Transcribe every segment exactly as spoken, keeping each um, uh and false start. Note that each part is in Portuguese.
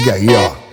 ligue aí, ó.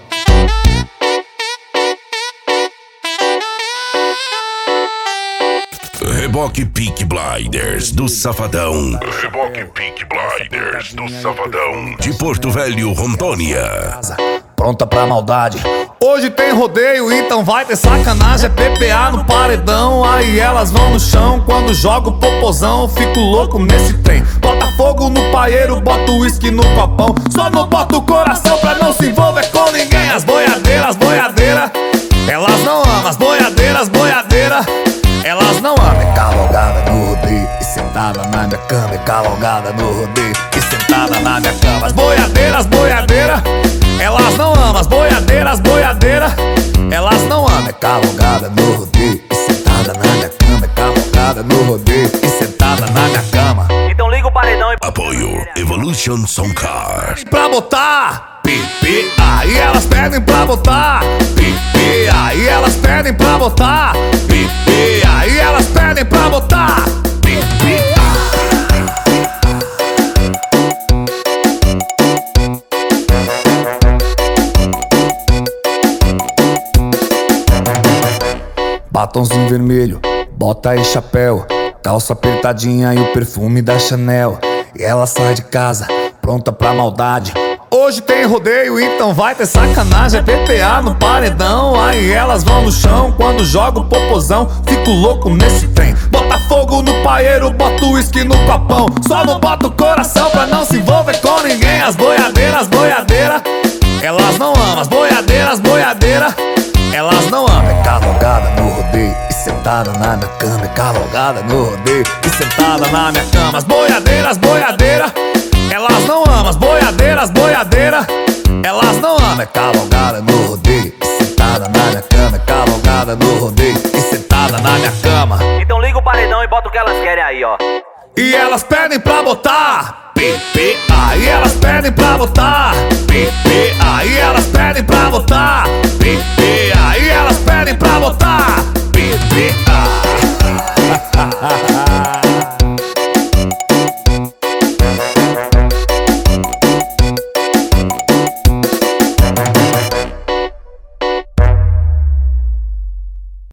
Reboque Peaky Blinders do Safadão. Reboque Peaky Blinders do Safadão. De Porto Velho, Rondônia. Pronta pra maldade. Hoje tem rodeio, então vai ter sacanagem. É P P A no paredão, aí elas vão no chão. Quando jogo popozão, fico louco nesse trem. Bota fogo no paeiro, bota o uísque no copão. Só não bota o coração pra não se envolver com ninguém. As boiadeiras, boiadeira, elas não amam. As boiadeiras, boiadeira, elas não amam. É cavalgada no rodeio e sentada na minha cama. É cavalgada no rodeio e sentada na minha cama. As boiadeiras, boiadeira, elas não amam. As boiadeiras, boiadeira, elas não amam. É cavalgada no rodeio e sentada na minha cama. É cavalgada no rodeio e sentada na minha cama. Então liga o paredão e... Apoio Evolution Song Cars. Pra botar P P A e elas pedem pra botar P P A e elas pedem pra botar P P A e elas pedem pra botar P P A. Batonzinho vermelho, bota aí chapéu, calça apertadinha e o perfume da Chanel. E ela sai de casa, pronta pra maldade. Hoje tem rodeio, então vai ter sacanagem. É P P A no paredão, aí elas vão no chão. Quando jogo popozão, fico louco nesse trem. Bota fogo no paeiro, bota o uísque no copão. Só não bota o coração pra não se envolver com ninguém. As boiadeiras, boiadeira, elas não amam. As boiadeiras, boiadeira, elas não amam. É cavalgada no rodeio e sentada na minha cama. É cavalgada no rodeio e sentada na minha cama. As boiadeiras, boiadeira, elas não amam. As boiadeiras, boiadeira, elas não amam. É cavalgada no rodeio e sentada na minha cama. É cavalgada no rodeio e sentada na minha cama. Então liga o paredão e bota o que elas querem aí, ó. E elas pedem pra botar P P A e elas pedem pra botar P P A.